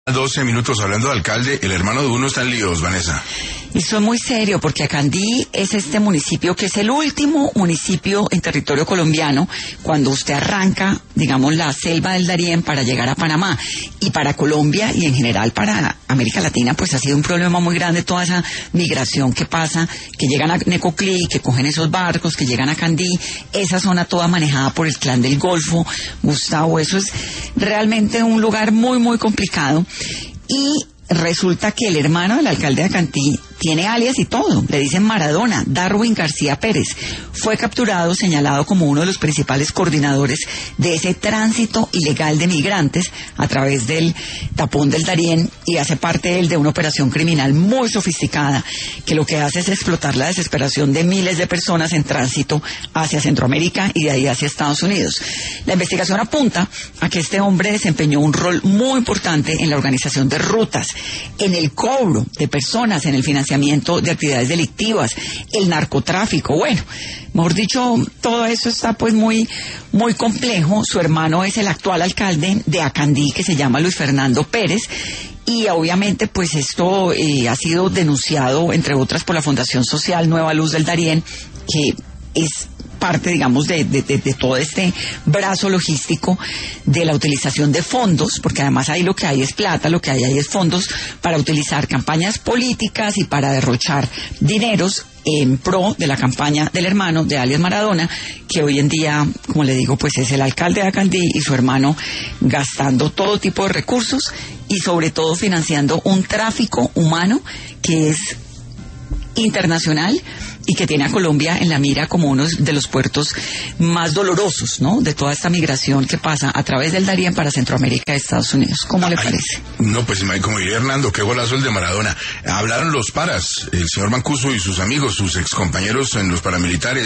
12 minutos hablando de alcalde, el hermano de uno está en líos, Vanessa. Y eso es muy serio, porque Acandí es este municipio que es el último municipio en territorio colombiano cuando usted arranca, digamos, la selva del Darién para llegar a Panamá. Y para Colombia y en general para América Latina, pues ha sido un problema muy grande toda esa migración que pasa, que llegan a Necoclí, que cogen esos barcos, que llegan a Acandí, esa zona toda manejada por el clan del Golfo. Gustavo, eso es realmente un lugar muy, muy complicado. Y resulta que el hermano del alcalde de Acandí tiene alias y todo, le dicen Maradona, Darwin García Pérez. Fue capturado, señalado como uno de los principales coordinadores de ese tránsito ilegal de migrantes a través del tapón del Darién, y hace parte él de una operación criminal muy sofisticada que lo que hace es explotar la desesperación de miles de personas en tránsito hacia Centroamérica y de ahí hacia Estados Unidos. La investigación apunta a que este hombre desempeñó un rol muy importante en la organización de rutas, en el cobro de personas, en el financiamiento de actividades delictivas, el narcotráfico. Bueno, mejor dicho, todo eso está pues muy, muy complejo. Su hermano es el actual alcalde de Acandí, que se llama Luis Fernando Pérez. Y obviamente pues esto ha sido denunciado, entre otras, por la Fundación Social Nueva Luz del Darién, que es parte, digamos, de todo este brazo logístico de la utilización de fondos, porque además ahí lo que hay es plata, lo que hay ahí es fondos para utilizar campañas políticas y para derrochar dineros en pro de la campaña del hermano de alias Maradona, que hoy en día, como le digo, pues es el alcalde de Acandí, y su hermano gastando todo tipo de recursos y sobre todo financiando un tráfico humano que es internacional y que tiene a Colombia en la mira como uno de los puertos más dolorosos, ¿no?, de toda esta migración que pasa a través del Darién para Centroamérica y Estados Unidos. ¿Cómo le parece? No, pues como diría Hernando, qué golazo el de Maradona. Hablaron los paras, el señor Mancuso y sus amigos, sus excompañeros en los paramilitares.